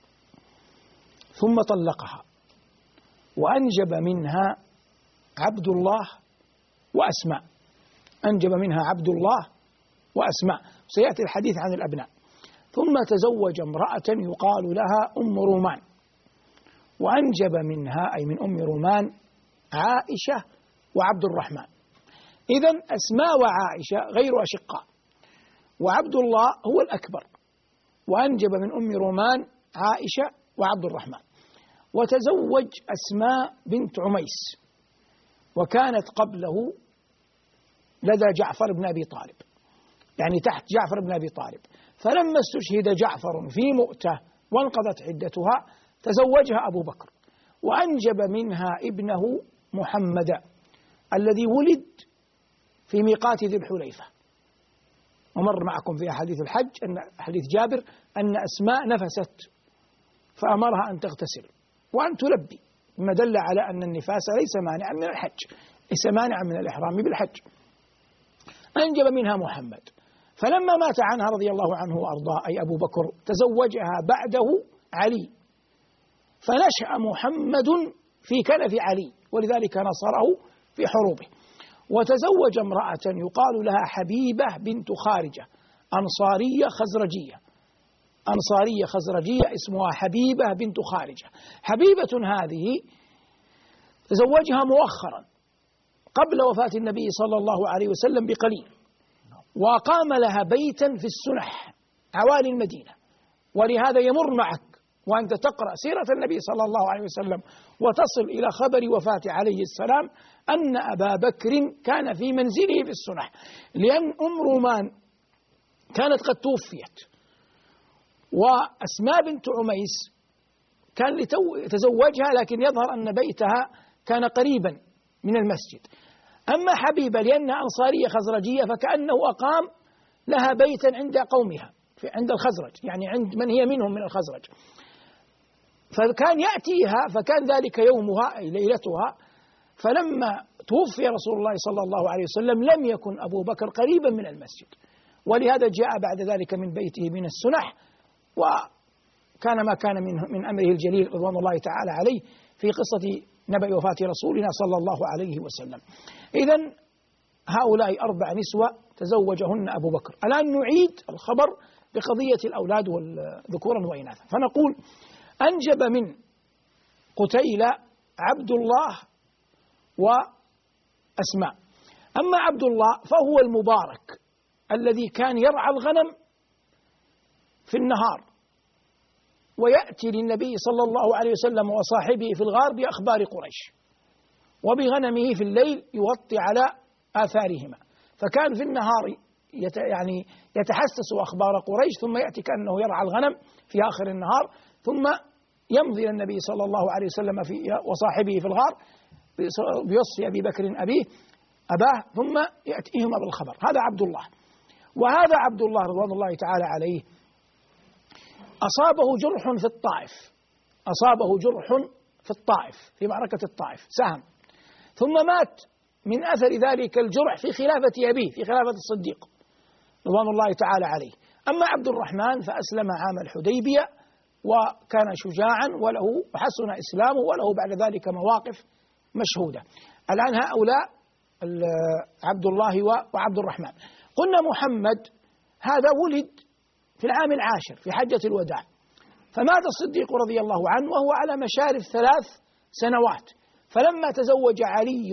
ثم طلقها وأنجب منها عبد الله وأسماء. أنجب منها عبد الله وأسماء، سيأتي الحديث عن الأبناء. ثم تزوج امرأة يقال لها أم رومان، وأنجب منها أي من أم رومان عائشة وعبد الرحمن. إذن أسماء وعائشة غير أشقاء، وعبد الله هو الأكبر، وأنجب من أم رومان عائشة وعبد الرحمن. وتزوج أسماء بنت عميس، وكانت قبله لدى جعفر بن أبي طالب، يعني تحت جعفر بن أبي طالب. فلما استشهد جعفر في مؤتة وانقضت عدتها تزوجها أبو بكر، وأنجب منها ابنه محمد الذي ولد في ميقات ذي الحليفة. ومر معكم في أحاديث الحج أن حديث جابر أن أسماء نفست فأمرها أن تغتسل وأن تلبي، مما دل على أن النفاس ليس مانعا من الحج، ليس مانعا من الإحرام بالحج. أنجب منها محمد، فلما مات عنها رضي الله عنه وأرضاه أي أبو بكر تزوجها بعده علي، فنشأ محمد في كنف علي، ولذلك نصره في حروبه. وتزوج امرأة يقال لها حبيبة بنت خارجة، أنصارية خزرجية، أنصارية خزرجية اسمها حبيبة بنت خارجة. حبيبة هذه تزوجها مؤخرا قبل وفاة النبي صلى الله عليه وسلم بقليل، وقام لها بيتا في السنح عوالي المدينة. ولهذا يمر معك وأنت تقرأ سيرة النبي صلى الله عليه وسلم وتصل إلى خبر وفاة عليه السلام أن أبا بكر كان في منزله في السنح، لأن أم رومان كانت قد توفيت، وأسماء بنت عميس كان لتزوجها، لكن يظهر أن بيتها كان قريبا من المسجد. أما حبيبة لأنها أنصارية خزرجية فكأنه أقام لها بيتا عند قومها عند الخزرج، يعني عند من هي منهم من الخزرج، فكان يأتيها، فكان ذلك يومها أي ليلتها. فلما توفي رسول الله صلى الله عليه وسلم لم يكن أبو بكر قريبا من المسجد، ولهذا جاء بعد ذلك من بيته من السنح، وكان ما كان من من أمره الجليل رضوان الله تعالى عليه في قصة نبأ وفاة رسولنا صلى الله عليه وسلم. إذن هؤلاء أربع نسوة تزوجهن أبو بكر. الآن نعيد الخبر بقضية الأولاد والذكورا وإناثا، فنقول أنجب من قتيلة عبد الله وأسماء. أما عبد الله فهو المبارك الذي كان يرعى الغنم في النهار ويأتي للنبي صلى الله عليه وسلم وصاحبه في الغار بأخبار قريش، وبغنمه في الليل يغطي على آثارهما. فكان في النهار يت يعني يتحسس أخبار قريش، ثم يأتي كأنه يرعى الغنم في آخر النهار، ثم يمضي النبي صلى الله عليه وسلم في وصاحبه في الغار بوصف أبي بكر أبيه أباه، ثم يأتيهما بالخبر. هذا عبد الله. وهذا عبد الله رضوان الله تعالى عليه أصابه جرح في الطائف، أصابه جرح في الطائف في معركة الطائف سهم، ثم مات من أثر ذلك الجرح في خلافة أبيه في خلافة الصديق رضوان الله تعالى عليه. أما عبد الرحمن فأسلم عام الحديبية وكان شجاعا وله وحسن إسلامه وله بعد ذلك مواقف مشهودة. الآن هؤلاء عبد الله وعبد الرحمن. قلنا محمد هذا ولد في العام العاشر في حجة الوداع، فمات الصديق رضي الله عنه وهو على مشارف ثلاث سنوات. فلما تزوج علي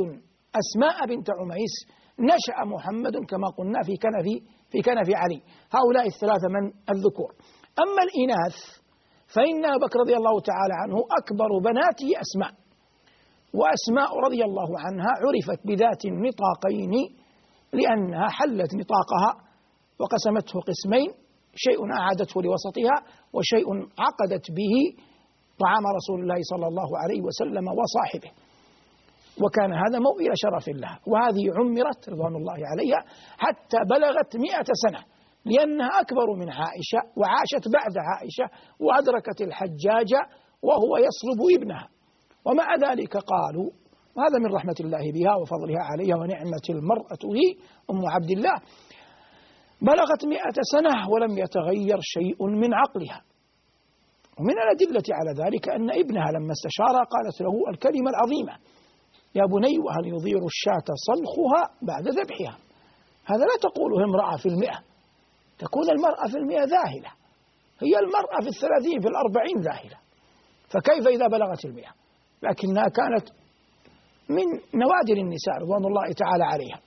أسماء بنت عميس نشأ محمد كما قلنا في كنف في كنف علي. هؤلاء الثلاثة من الذكور. أما الإناث فإن أبا بكر رضي الله تعالى عنه أكبر بناته أسماء، وأسماء رضي الله عنها عرفت بذات النطاقين لأنها حلت نطاقها وقسمته قسمين، شيء أعادته لوسطها وشيء عقدت به طعام رسول الله صلى الله عليه وسلم وصاحبه، وكان هذا موئل شرف لها. وهذه عمرت رضوان الله عليها حتى بلغت مئة سنة، لأنها أكبر من عائشة وعاشت بعد عائشة وأدركت الحجاج وهو يصلب ابنها. ومع ذلك قالوا، وهذا من رحمة الله بها وفضلها عليها ونعمة المرأة هي أم عبد الله، بلغت مئة سنة ولم يتغير شيء من عقلها. ومن الأدلة على ذلك أن ابنها لما استشار قالت له الكلمة العظيمة: يا بني وهل يضير الشاة صلخها بعد ذبحها؟ هذا لا تقوله امرأة في المئة، تكون المرأة في المئة ذاهلة، هي المرأة في الثلاثين في الأربعين ذاهلة، فكيف إذا بلغت المئة؟ لكنها كانت من نوادر النساء رضوان الله تعالى عليها،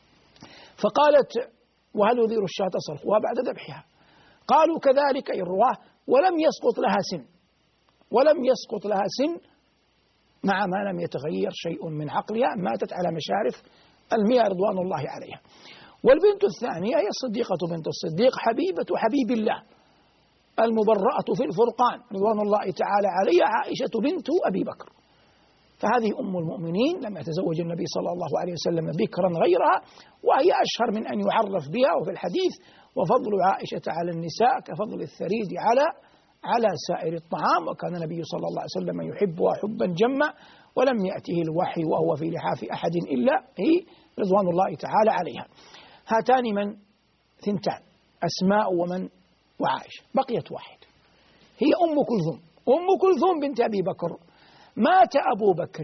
فقالت: وهل يضير الشاة صلخها بعد ذبحها؟ قالوا كذلك الرواه: ولم يسقط لها سن، ولم يسقط لها سن مع ما لم يتغير شيء من عقلها، ماتت على مشارف المئة رضوان الله عليها. والبنت الثانية هي الصديقة بنت الصديق حبيبة حبيب الله المبرأة في الفرقان رضوان الله تعالى عليها، عائشة بنت أبي بكر. فهذه أم المؤمنين لم يتزوج النبي صلى الله عليه وسلم بكرا غيرها، وهي أشهر من أن يعرف بها. وفي الحديث: وفضل عائشة على النساء كفضل الثريد على على سائر الطعام. وكان النبي صلى الله عليه وسلم يحبها حبا جما، ولم يأته الوحي وهو في لحاف أحد إلا هي رضوان الله تعالى عليها. هاتان من ثنتان، أسماء ومن وعائشة. بقيت واحد، هي أم كلثوم. أم كلثوم بنت أبي بكر. مات أبو بكر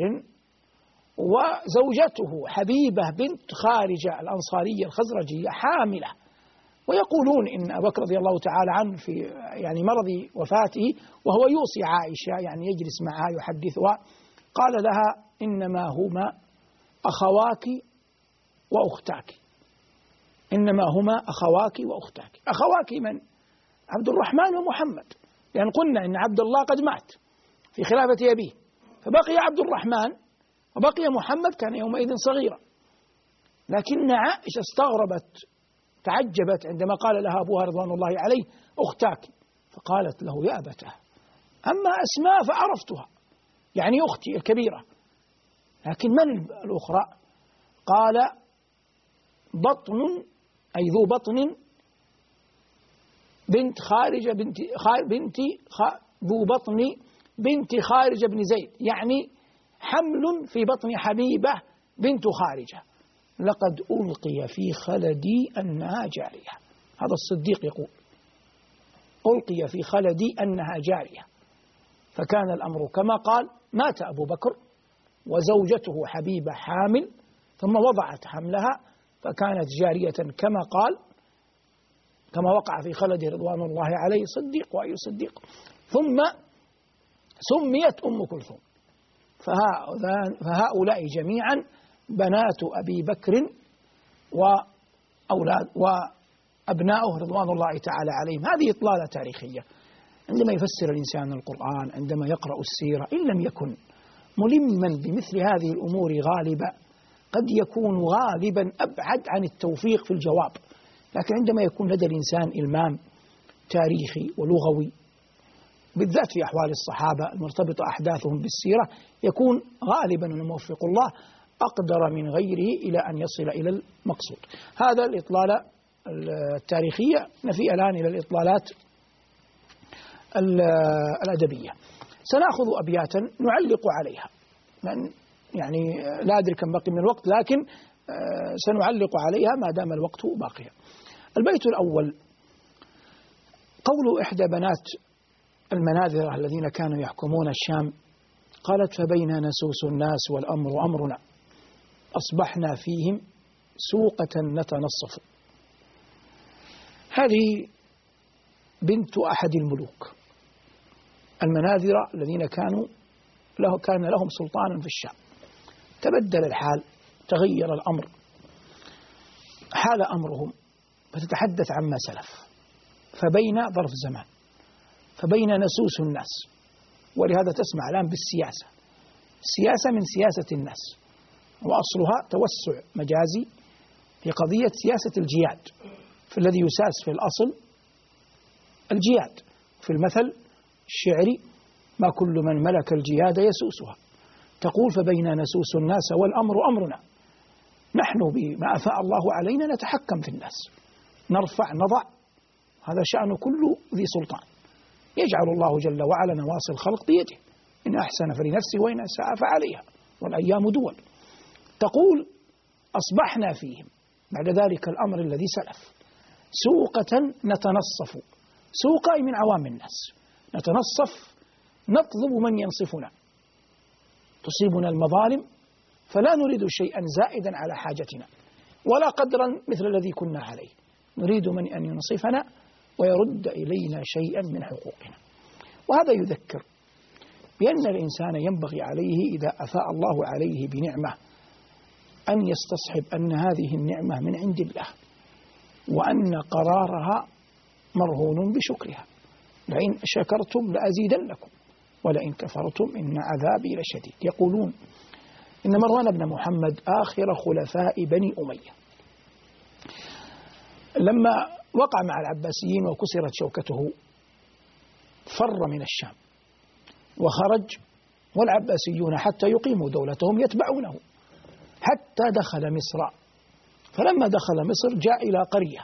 وزوجته حبيبة بنت خارجة الأنصارية الخزرجية حاملة، ويقولون إن أبو بكر رضي الله تعالى عنه في يعني مرض وفاته وهو يوصي عائشة، يعني يجلس معها يحدثها، قال لها: إنما هما أخواك وأختاك، إنما هما أخواك وأختاك. أخواك من؟ عبد الرحمن ومحمد، لأن قلنا إن عبد الله قد مات في خلافة أبيه، فبقي عبد الرحمن وبقي محمد، كان يومئذ صغيرا. لكن عائشة استغربت تعجبت عندما قال لها أبوها رضوان الله عليه: أختاك، فقالت له: يا أبتاه، أما أسماء فعرفتها، يعني أختي الكبيرة، لكن من الأخرى؟ قال: بطن، أي ذو بطن، بنت خارجة بنت خار بنت خار ذو بطن بنت خارجة بن زيد، يعني حمل في بطن حبيبة بنت خارجة. لقد ألقي في خلدي أنها جارية. هذا الصديق يقول: ألقي في خلدي أنها جارية. فكان الأمر كما قال: مات أبو بكر وزوجته حبيبة حامل، ثم وضعت حملها فكانت جارية كما قال، كما وقع في خلده رضوان الله عليه صديق وأي صديق. ثم سميت أم كلثوم. فهؤلاء جميعا بنات أبي بكر وأولاد وأبناؤه رضوان الله تعالى عليهم. هذه إطلالة تاريخية. عندما يفسر الإنسان القرآن، عندما يقرأ السيرة، إن لم يكن ملما بمثل هذه الأمور غالبا، قد يكون غالبا أبعد عن التوفيق في الجواب. لكن عندما يكون لدى الإنسان إلمام تاريخي ولغوي، بالذات في أحوال الصحابة المرتبطة أحداثهم بالسيرة، يكون غالبا الموفق الله أقدر من غيره إلى أن يصل إلى المقصود. هذا الإطلالة التاريخية. نفي الآن إلى الإطلالات الأدبية. سنأخذ أبياتا نعلق عليها، من يعني لا أدري كم بقي من الوقت، لكن سنعلق عليها ما دام الوقت باقيا. البيت الأول: قول إحدى بنات المناذرة الذين كانوا يحكمون الشام، قالت: فبين نسوس الناس والأمر أمرنا، أصبحنا فيهم سوقة نتنصف. هذه بنت أحد الملوك المناذرة الذين كانوا له كان لهم سلطان في الشام. تبدل الحال تغير الأمر حال أمرهم فتتحدث عما سلف، فبين ظرف زمان، فبين نسوس الناس. ولهذا تسمع الآن بالسياسة، السياسة من سياسة الناس، وأصلها توسع مجازي في قضية سياسة الجياد، فالذي يساس في الأصل الجياد، في المثل الشعري ما كل من ملك الجياد يسوسها. تقول فبين نسوس الناس والأمر أمرنا، نحن بما أفاء الله علينا نتحكم في الناس، نرفع نضع، هذا شأن كل ذي سلطان. يجعل الله جل وعلا نواصي الخلق بيده، إن أحسن فلنفسه وإن أساء فعليها، والأيام دول. تقول أصبحنا فيهم بعد ذلك الأمر الذي سلف سوقة نتنصف، سوق أي من عوام الناس، نتنصف نطلب من ينصفنا، تصيبنا المظالم فلا نريد شيئا زائدا على حاجتنا ولا قدرا مثل الذي كنا عليه، نريد من أن ينصفنا ويرد إلينا شيئا من حقوقنا. وهذا يذكر بأن الإنسان ينبغي عليه إذا أفاء الله عليه بنعمة أن يستصحب أن هذه النعمة من عند الله، وأن قرارها مرهون بشكرها، لئن شكرتم لأزيدنكم ولئن كفرتم إن عذابي لشديد. يقولون إن مروان بن محمد آخر خلفاء بني أمية لما وقع مع العباسيين وكسرت شوكته فر من الشام وخرج، والعباسيون حتى يقيموا دولتهم يتبعونه حتى دخل مصر. فلما دخل مصر جاء إلى قرية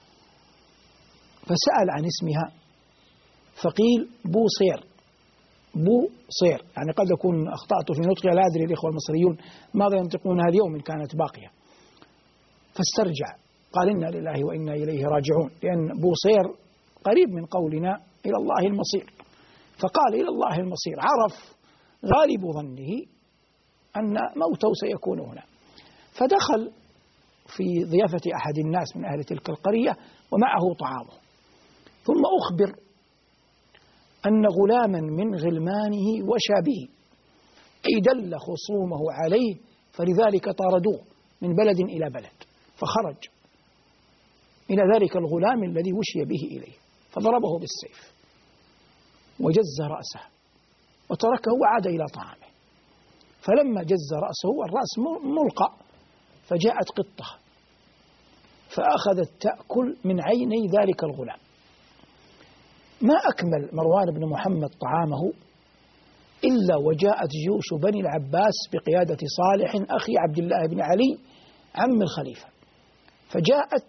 فسأل عن اسمها فقيل بوصير، بوصير يعني قد أكون أخطأت في نطقها، لا أدري الإخوة المصريون ماذا ينطقونها اليوم إن كانت باقية. فاسترجع قال إنا لله وإنا إليه راجعون، لأن بوصير قريب من قولنا إلى الله المصير، فقال إلى الله المصير، عرف غالب ظنه أن موته سيكون هنا. فدخل في ضيافة أحد الناس من أهل تلك القرية ومعه طعامه، ثم أخبر أن غلاما من غلمانه وشابه أي دل خصومه عليه، فلذلك طاردوه من بلد إلى بلد، فخرج إلى ذلك الغلام الذي وشي به إليه فضربه بالسيف وجز رأسه وتركه وعاد إلى طعامه. فلما جز رأسه والرأس ملقى فجاءت قطة فأخذت تأكل من عيني ذلك الغلام. ما أكمل مروان بن محمد طعامه إلا وجاءت جيوش بني العباس بقيادة صالح أخي عبد الله بن علي عم الخليفة، فجاءت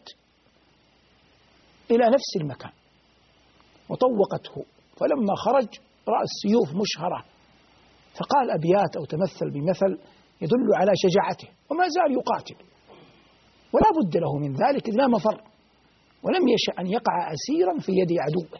إلى نفس المكان وطوقته، فلما خرج رأى السيوف مشهرة فقال أبيات أو تمثل بمثل يدل على شجاعته، وما زال يقاتل ولا بد له من ذلك إذ لا مفر، ولم يشأ أن يقع أسيرا في يد عدوه.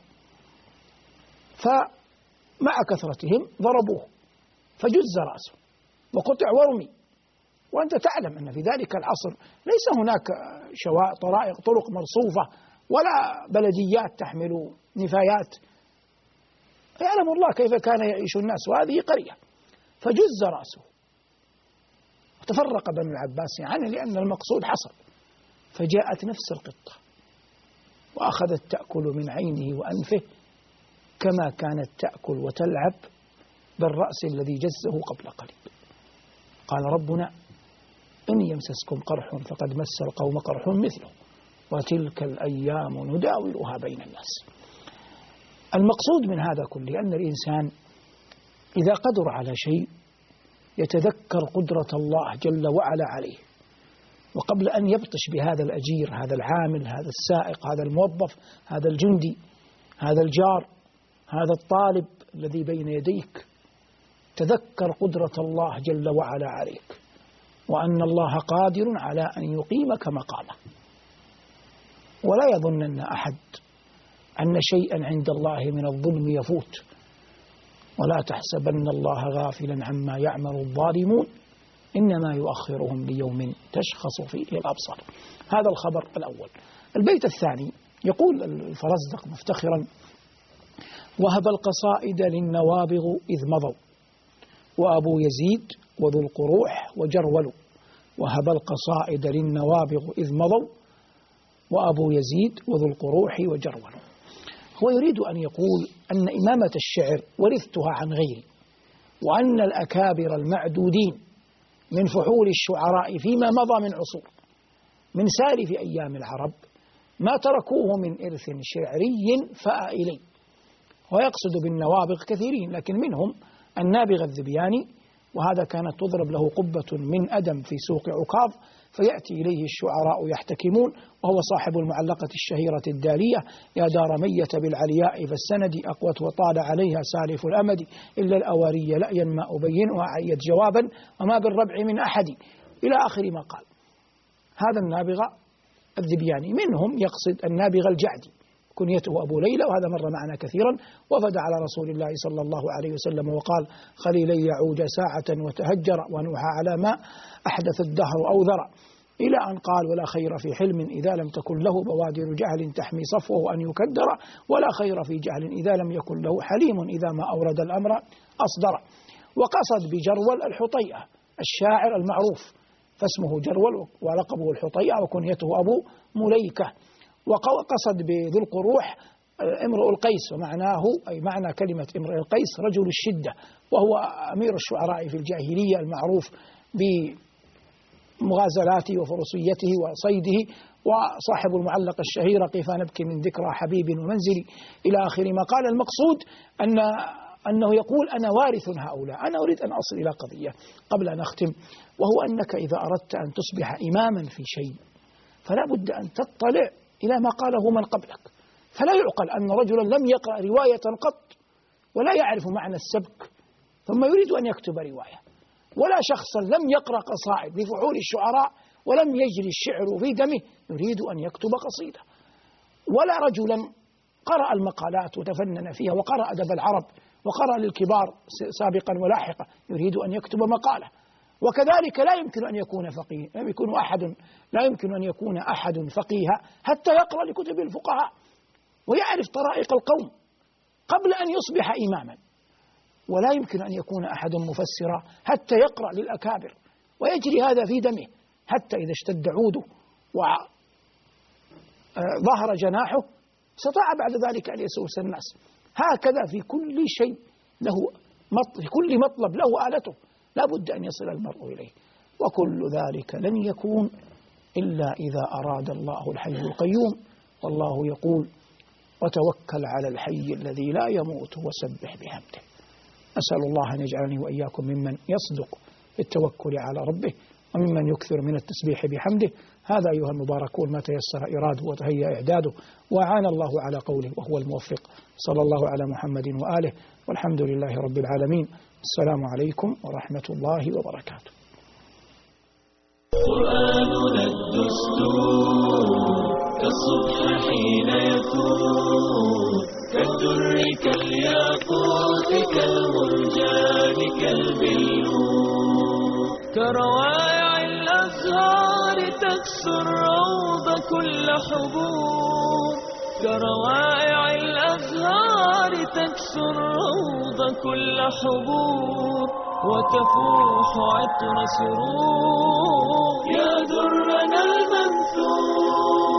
فمع كثرتهم ضربوه فجز رأسه وقطع ورمي، وأنت تعلم أن في ذلك العصر ليس هناك شواء طرائق طرق مرصوفة ولا بلديات تحمل نفايات، يعلم الله كيف كان يعيش الناس، وهذه قرية. فجز رأسه وتفرق بنو العباس عنه لأن المقصود حصل، فجاءت نفس القطة وأخذت تأكل من عينه وأنفه كما كانت تأكل وتلعب بالرأس الذي جزه قبل قليل. قال ربنا إن يمسسكم قرح فقد مس القوم قرح مثله وتلك الأيام نداولها بين الناس. المقصود من هذا كله أن الإنسان إذا قدر على شيء يتذكر قدرة الله جل وعلا عليه، وقبل أن يبطش بهذا الأجير، هذا العامل، هذا السائق، هذا الموظف، هذا الجندي، هذا الجار، هذا الطالب الذي بين يديك، تذكر قدرة الله جل وعلا عليك، وأن الله قادر على أن يقيمك مقامه. ولا يظنن أحد أن شيئا عند الله من الظلم يفوت، ولا تحسبن الله غافلا عما يعمل الظالمون إنما يؤخرهم ليوم تشخص فيه الأبصار. هذا الخبر الأول. البيت الثاني يقول الفرزدق مفتخرا: وهب القصائد للنوابغ إذ مضوا وأبو يزيد وذو القروح وجرول وهب القصائد للنوابغ إذ مضوا وأبو يزيد وذو القروح وجرول. هو يريد أن يقول أن إمامة الشعر ورثتها عن غيري، وأن الأكابر المعدودين من فحول الشعراء فيما مضى من عصور من سالف أيام العرب ما تركوه من إرث شعري فأ إليه. ويقصد بالنوابغ كثيرين، لكن منهم النابغ الذبياني، وهذا كانت تضرب له قبة من أدم في سوق عكاظ فيأتي إليه الشعراء يحتكمون، وهو صاحب المعلقة الشهيرة الدالية: يا دار مية بالعلياء فالسند أقوت وطال عليها سالف الأمد إلا الأواري لأيا ما أبينها عيت جوابا وما بالربع من أحد، إلى آخر ما قال. هذا النابغ الذبياني. منهم يقصد النابغ الجعدي كنيته أبو ليلى، وهذا مر معنا كثيرا، وفد على رسول الله صلى الله عليه وسلم وقال: خليلي يعوج ساعة وتهجر ونوحى على ما أحدث الدهر أوذر، إلى أن قال: ولا خير في حلم إذا لم تكن له بوادر جهل تحمي صفوه أن يكدر، ولا خير في جهل إذا لم يكن له حليم إذا ما أورد الأمر أصدر. وقصد بجرول الحطيئة الشاعر المعروف، فاسمه جرول ولقبه الحطيئة وكنيته أبو مليكة. وقصد بذي القروح امرؤ القيس، ومعناه أي معنى كلمة امرؤ القيس رجل الشدة، وهو أمير الشعراء في الجاهلية المعروف بمغازلاته وفروسيته وصيده، وصاحب المعلقة الشهيرة: كيف نبكي من ذكرى حبيب ومنزلي، إلى آخر ما قال. المقصود أن أنه يقول: أنا وارث هؤلاء. أنا أريد أن أصل إلى قضية قبل أن أختم، وهو أنك إذا أردت أن تصبح إماما في شيء فلا بد أن تطلع إلى ما قاله من قبلك. فلا يعقل أن رجلا لم يقرأ رواية قط ولا يعرف معنى السبك ثم يريد أن يكتب رواية، ولا شخصا لم يقرأ قصائد بفحول الشعراء ولم يجري الشعر في دمه يريد أن يكتب قصيدة، ولا رجلا قرأ المقالات وتفنن فيها وقرأ أدب العرب وقرأ للكبار سابقا ولاحقا يريد أن يكتب مقالة. وكذلك لا يمكن أن يكون فقيه، لا يمكن أحد لا يمكن أن يكون أحد فقيها حتى يقرأ لكتب الفقهاء ويعرف طرائق القوم قبل أن يصبح إماما، ولا يمكن أن يكون أحد مفسرا حتى يقرأ للأكابر ويجري هذا في دمه، حتى إذا اشتد عوده وظهر جناحه استطاع بعد ذلك أن يسوس الناس. هكذا في كل شيء له في كل مطلب له آلته، لا بد أن يصل المرء إليه، وكل ذلك لن يكون إلا إذا أراد الله الحي القيوم. والله يقول: وتوكل على الحي الذي لا يموت وسبح بحمده. أسأل الله أن يجعلني وإياكم ممن يصدق في التوكل على ربه وممن يكثر من التسبيح بحمده. هذا أيها المباركون ما تيسر إراده وتهيأ إعداده، وأعان الله على قوله وهو الموفق. صلى الله على محمد وآله، والحمد لله رب العالمين. السلام عليكم ورحمة الله وبركاته. قرآننا الدستور كالصبح حين يثور، كالدر كالياقوت كالمرجان كالبلور، كروائع الأزهار تكسو الروض كل حبور، كروائع الأزهار تكسو الروض كل حبور، وتفوح عطر سرور يا درنا المنثور.